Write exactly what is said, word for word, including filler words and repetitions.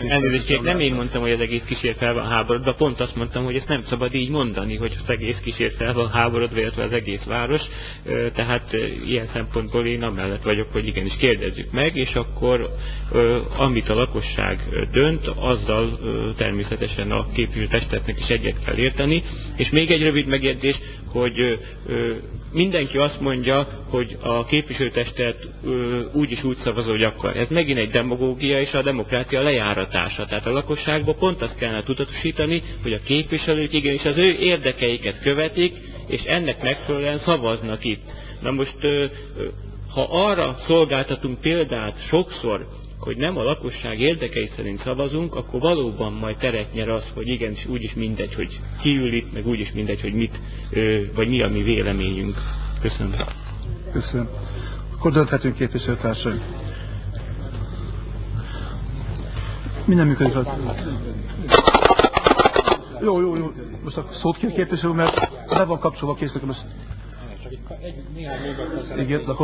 Elnézést, nem én mondtam, hogy az egész kísér fel van háborodva, pont azt mondtam, hogy ezt nem szabad így mondani, hogy az egész kísér fel van háborodva, illetve az egész város. Tehát ilyen szempontból én amellett vagyok, hogy igenis kérdezzük meg, és akkor amit a lakosság dönt, azzal természetesen a képviselőtestületnek is egyet kell érteni. És még egy rövid megjegyzés, hogy mindenki azt mondja, hogy a képviselőtestet úgy is úgy szavaz, hogy akar. Ez megint egy demagógia és a demokrácia lejáratása. Tehát a lakosságban pont azt kellene tudatosítani, hogy a képviselők igenis az ő érdekeiket követik, és ennek megfelelően szavaznak itt. Na most, ha arra szolgáltatunk példát sokszor, hogy nem a lakosság érdekei szerint szavazunk, akkor valóban majd teret nyer az, hogy igenis úgyis mindegy, hogy ki ül itt, meg úgyis mindegy, hogy mit, vagy mi a mi véleményünk. Köszönöm. Köszönöm. Akkor dönthetünk képviselőtársaim. Minden működik. Jó, jó, jó. Most a szót kér képviselő, mert le van kapcsolva, készülök most. Igen,